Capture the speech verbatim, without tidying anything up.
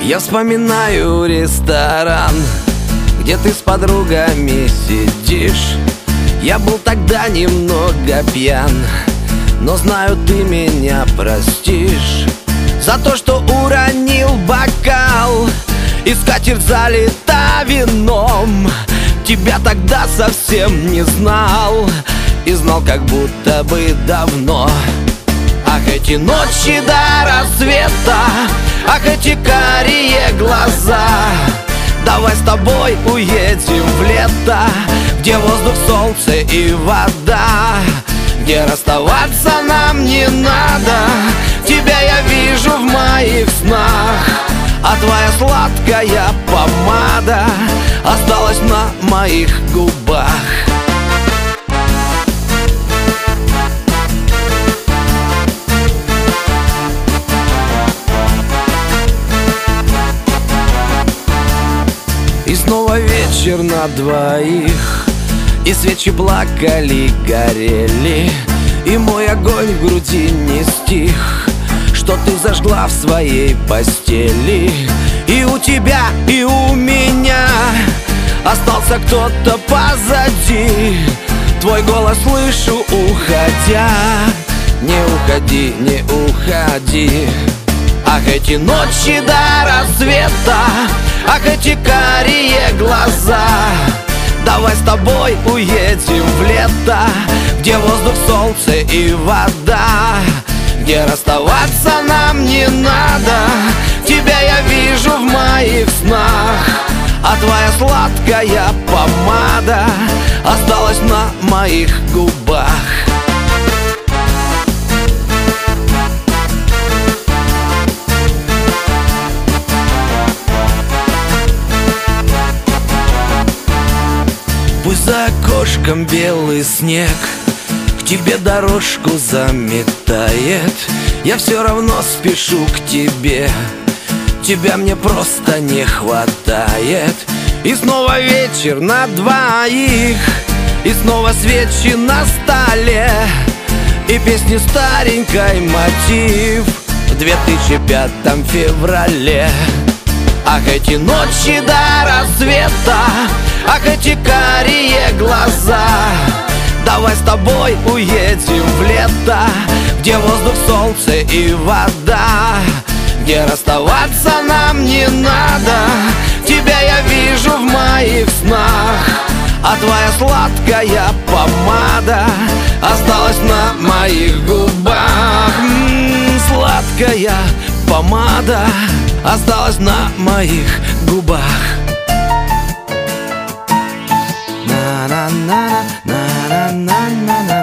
Я вспоминаю ресторан, где ты с подругами сидишь. Я был тогда немного пьян, но знаю, ты меня простишь за то, что уронил бокал, и скатерть залита вином. Тебя тогда совсем не знал, и знал как будто бы давно. Ах, эти ночи до рассвета, ах, эти карие глаза. Давай с тобой уедем в лето, где воздух, солнце и вода, где расставаться нам не надо. Тебя я вижу в моих снах, а твоя сладкая помада осталась на моих губах. И снова вечер на двоих, и свечи плакали, горели, и мой огонь в груди не стих, что ты зажгла в своей постели. И у тебя, и у меня остался кто-то позади. Твой голос слышу, уходя. Не уходи, не уходи. Ах, эти ночи до рассвета, ах, эти карие глаза. Давай с тобой уедем в лето, где воздух, солнце и вода, где расставаться нам не надо. Тебя я вижу в моих снах, а твоя сладкая помада осталась на моих губах. Пусть за окошком белый снег к тебе дорожку заметает, я все равно спешу к тебе. Тебя мне просто не хватает. И снова вечер на двоих, и снова свечи на столе, и песни старенькой мотив в две тысячи пятом феврале. Ах, эти ночи до рассвета, ах, эти карие глаза. Давай с тобой уедем в лето, где воздух, солнце и вода, где расставаться нам не надо. Тебя я вижу в моих снах, а твоя сладкая помада осталась на моих губах. М-м, сладкая помада осталась на моих губах. На-на-на, на-на-на-на.